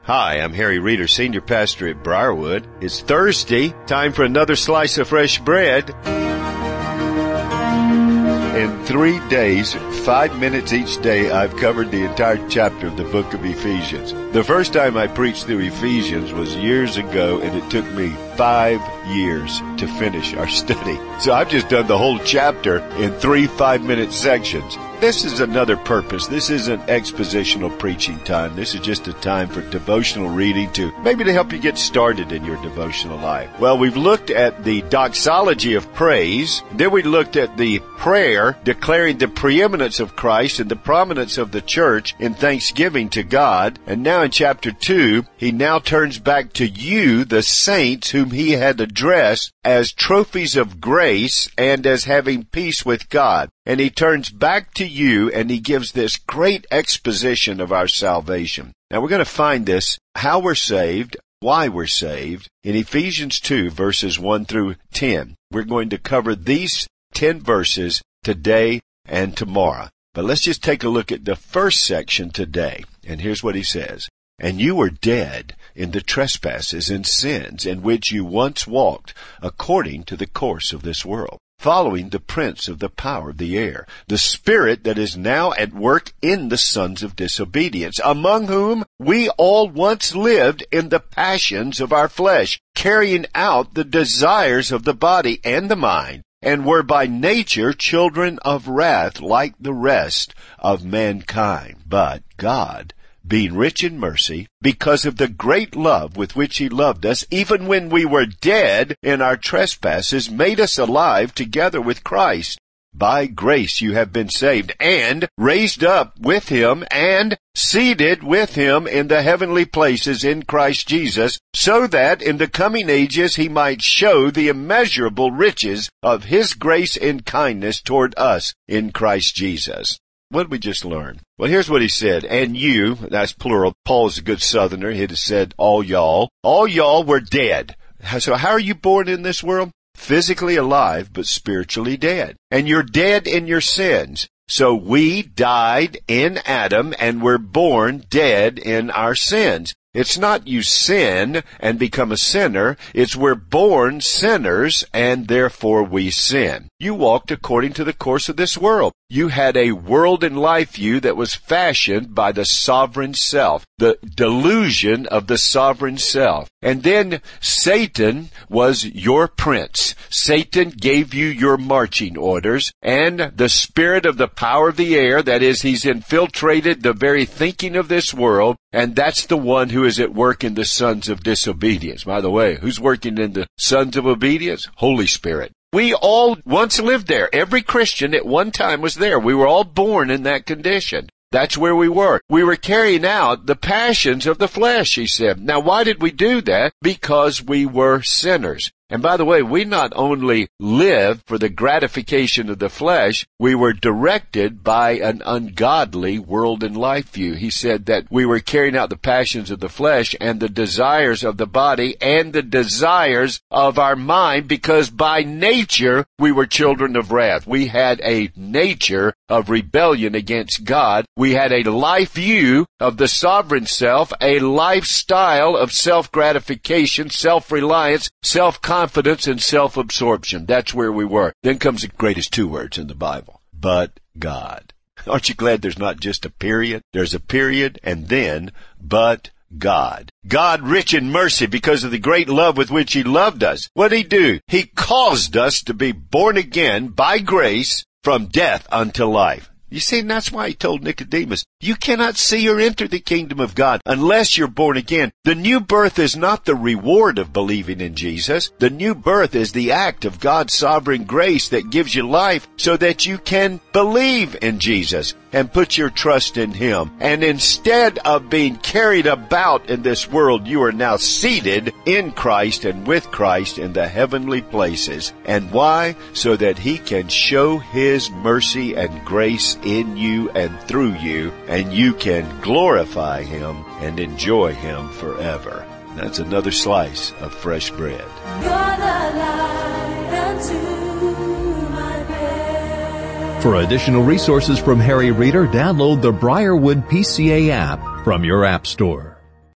Hi, I'm Harry Reeder, Senior Pastor at Briarwood. It's Thursday, time for another slice of fresh bread. In 3 days, 5 minutes each day, I've covered the entire chapter of the book of Ephesians. The first time I preached through Ephesians was years ago, and it took me 5 years to finish our study. So I've just done the whole chapter in 3 5-minute sections. This is another purpose. This isn't expositional preaching time. This is just a time for devotional reading to help you get started in your devotional life. Well, we've looked at the doxology of praise. Then we looked at the prayer declaring the preeminence of Christ and the prominence of the church in thanksgiving to God. And now in chapter 2, he now turns back to you, the saints whom he had addressed as trophies of grace and as having peace with God. And he turns back to you and he gives this great exposition of our salvation. Now we're going to find this, how we're saved, why we're saved, in Ephesians 2 verses 1 through 10. We're going to cover these 10 verses today and tomorrow. But let's just take a look at the first section today. And here's what he says. And you were dead in the trespasses and sins in which you once walked according to the course of this world, following the prince of the power of the air, the spirit that is now at work in the sons of disobedience, among whom we all once lived in the passions of our flesh, carrying out the desires of the body and the mind, and were by nature children of wrath like the rest of mankind. But God, being rich in mercy, because of the great love with which he loved us, even when we were dead in our trespasses, made us alive together with Christ. By grace you have been saved, and raised up with him, and seated with him in the heavenly places in Christ Jesus, so that in the coming ages he might show the immeasurable riches of his grace and kindness toward us in Christ Jesus. What did we just learn? Well, here's what he said. And you, that's plural. Paul is a good southerner. He'd have said all y'all were dead. So how are you born in this world? Physically alive, but spiritually dead. And you're dead in your sins. So we died in Adam and were born dead in our sins. It's not you sin and become a sinner. It's we're born sinners and therefore we sin. You walked according to the course of this world. You had a world and life view that was fashioned by the sovereign self, the delusion of the sovereign self. And then Satan was your prince. Satan gave you your marching orders, and the spirit of the power of the air, that is, he's infiltrated the very thinking of this world, and that's the one who is at work in the sons of disobedience. By the way, who's working in the sons of obedience? Holy Spirit. We all once lived there. Every Christian at one time was there. We were all born in that condition. That's where we were. We were carrying out the passions of the flesh, he said. Now, why did we do that? Because we were sinners. And by the way, we not only lived for the gratification of the flesh, we were directed by an ungodly world and life view. He said that we were carrying out the passions of the flesh and the desires of the body and the desires of our mind, because by nature we were children of wrath. We had a nature of rebellion against God. We had a life view of the sovereign self, a lifestyle of self-gratification, self-reliance, self-confidence, and self-absorption. That's where we were. Then comes the greatest 2 words in the Bible. But God. Aren't you glad there's not just a period? There's a period and then, but God. God rich in mercy because of the great love with which he loved us. What did he do? He caused us to be born again by grace from death unto life. You see, and that's why he told Nicodemus, you cannot see or enter the kingdom of God unless you're born again. The new birth is not the reward of believing in Jesus. The new birth is the act of God's sovereign grace that gives you life so that you can believe in Jesus and put your trust in him. And instead of being carried about in this world, you are now seated in Christ and with Christ in the heavenly places. And why? So that he can show his mercy and grace in you and through you, and you can glorify him and enjoy him forever. That's another slice of fresh bread. You're the light unto my bed. For additional resources from Harry Reeder, download the Briarwood PCA app from your app store.